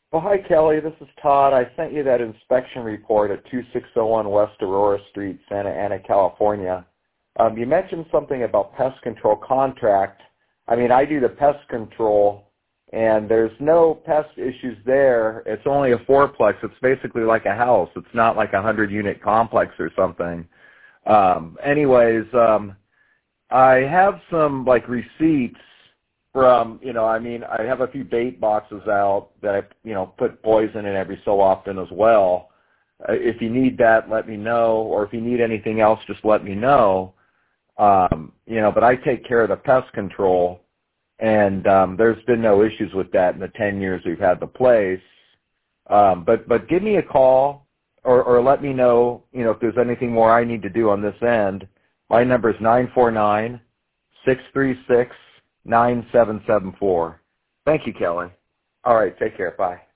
Well, hi, Kelly. This is Todd. I sent you that inspection report at 2601 West Aurora Street, Santa Ana, California. You mentioned something about pest control contract. I mean, I do the pest control, and there's no pest issues there. It's only a fourplex. It's basically like a house. It's not like a 100-unit complex or something. I have some, like, receipts from, I have a few bait boxes out that I, put poison in every so often as well. If you need that, let me know, or if you need anything else, just let me know. But I take care of the pest control, and there's been no issues with that in the 10 years we've had the place. But give me a call or let me know, if there's anything more I need to do on this end. My number is 949-636-9774. Thank you, Kelly. All right, take care. Bye.